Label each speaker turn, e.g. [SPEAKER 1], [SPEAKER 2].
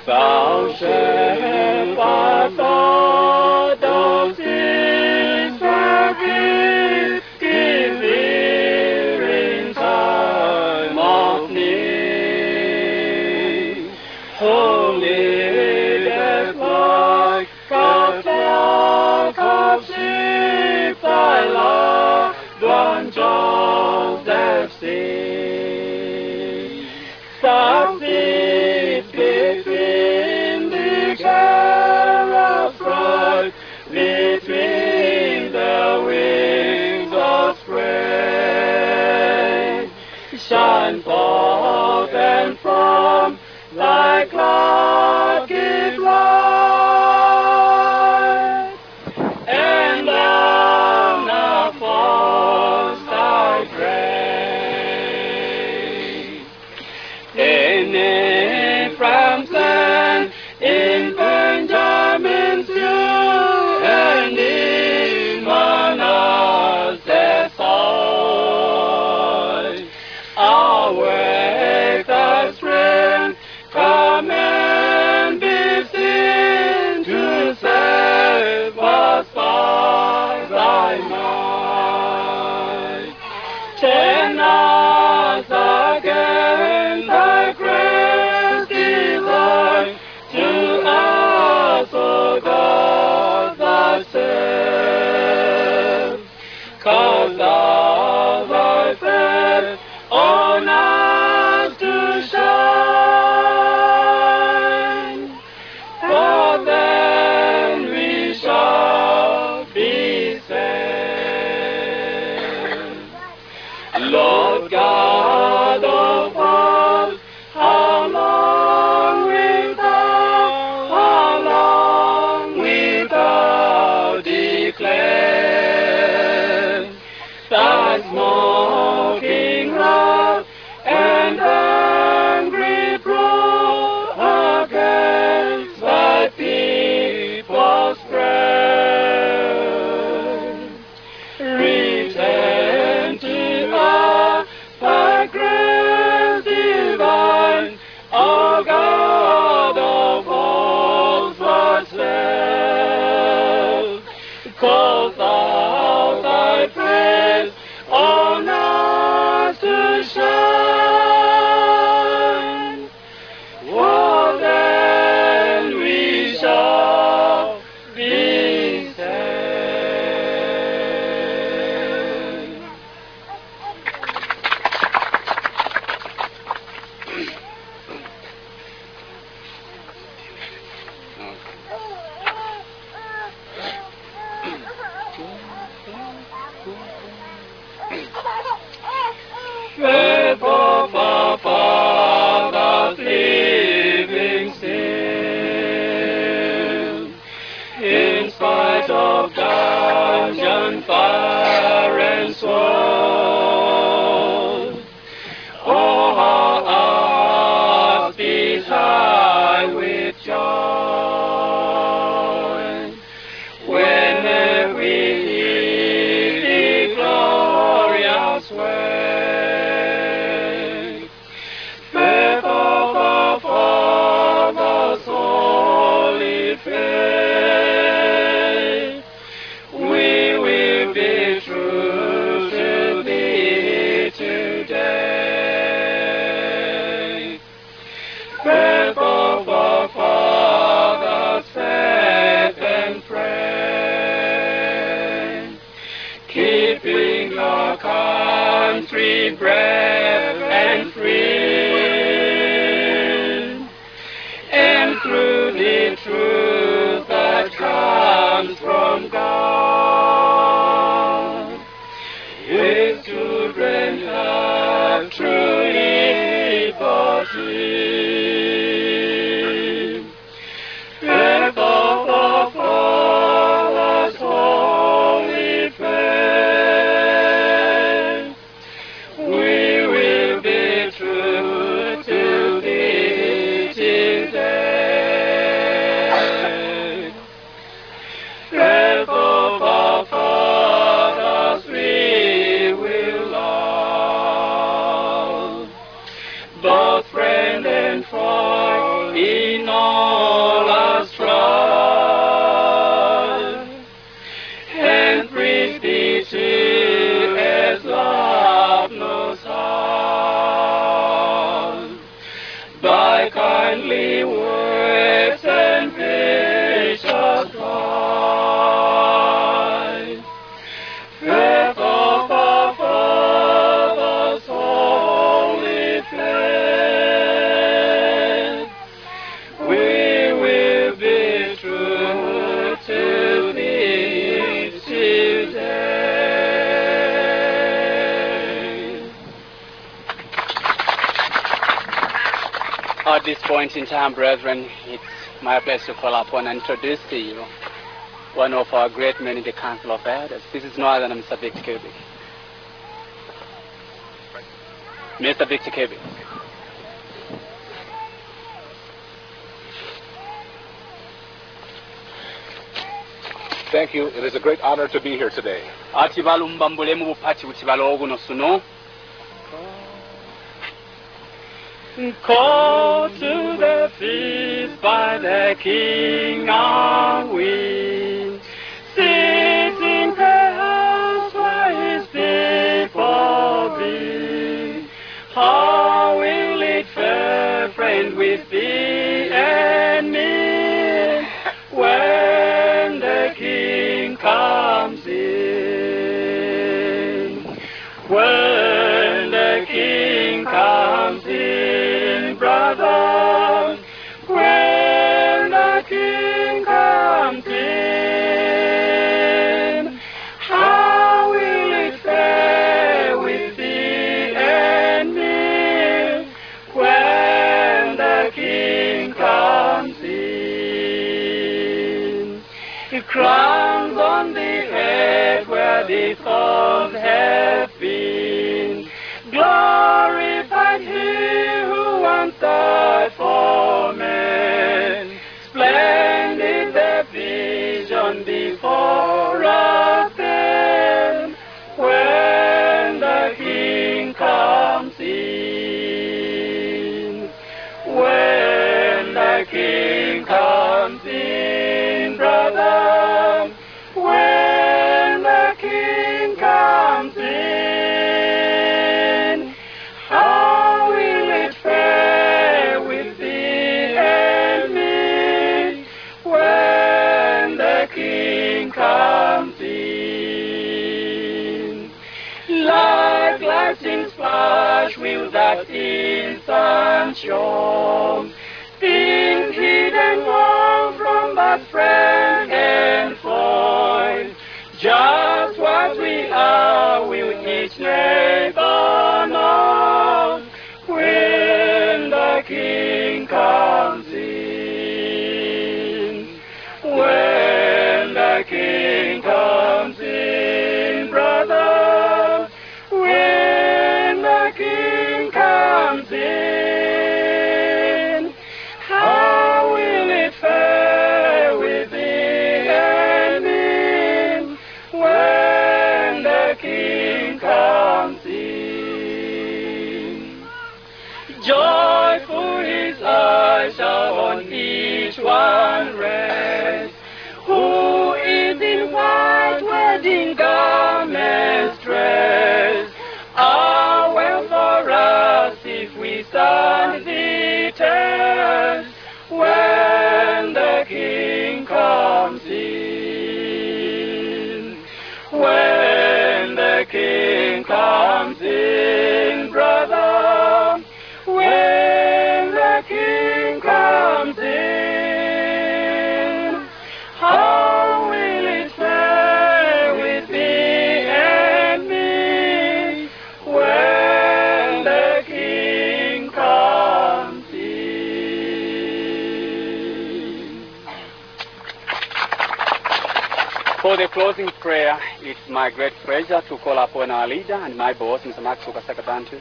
[SPEAKER 1] Thou shepherd for those Israel give ear in time of need. Holy death like a flock of sheep, thy loved one Joseph see. Thou sits between the cherubs bright, between the wings of spray. Shine forth and from thy cloud give light, and down falls thy grace. In Ephraim's land, in Benjamin's view, and in Manasseh's side, awake thy strength, come and be seen to save us by thy might. Turn us again thy grace divine, to us, O God, thyself. Cause thou thy face on us to shine, for then we shall be saved. Lord God of hosts, how long wilt thou declare thy smoking wrath and angry brow against thy people's prayer? Return to us thy grace divine, O God of hosts, thyself. Cause thou thy face on us to shine, for then we shall be saved. Faithful for fathers living still, in spite of dungeon, fire, and sword. Oh, how our beats high with joy when we hear the glorious word. Faithful for fathers' holy faith, we will be true to thee today. Faithful for fathers' faith and prayer, keeping your country brave and free, and through the truth that comes from God, His children have true liberty. Faithful for fathers' holy faith, we holy works and vicious pride. Faith of our fathers, holy faith, we will be true to thee today. At this point in time, brethren, it's my pleasure to call upon and introduce to you one of our great men in the Council of Elders. This is no other than Mr. Victor Kirby. Mr. Victor Kirby.
[SPEAKER 2] Thank you. It is a great honor to be here today.
[SPEAKER 1] Called to the feast by the King of Winds, sits in the house where his people be. How will it fare, friend, with thee and me, when the King comes in? When the King comes in, brother, when the King comes in, how will it fare with thee and me, when the King comes in? Crowns on the head where the thorns have been, glorified he who once died for men. Splendid the vision before us then, when the King comes in. When the King comes in, brother, when the King comes in, how will it fare with thee and me, when the King comes in? Like lightning's flash will that instant show, things hidden long from but friend and foe. Just what we are will each neighbor know, when the King comes in. When the King comes in, brother, when the King comes in, how will it fare with thee and me, when the King comes in? Joyful his eyes shall on each one rest, who is in white wedding garments dressed. Ah, well for us if we stand the test, when the King comes in. When the King comes in, brother, when the King comes in, how will it fare with thee and me, when the King comes in? For the closing prayer, it's my great pleasure to call upon our leader and my boss, Mr. Max Sakabantu.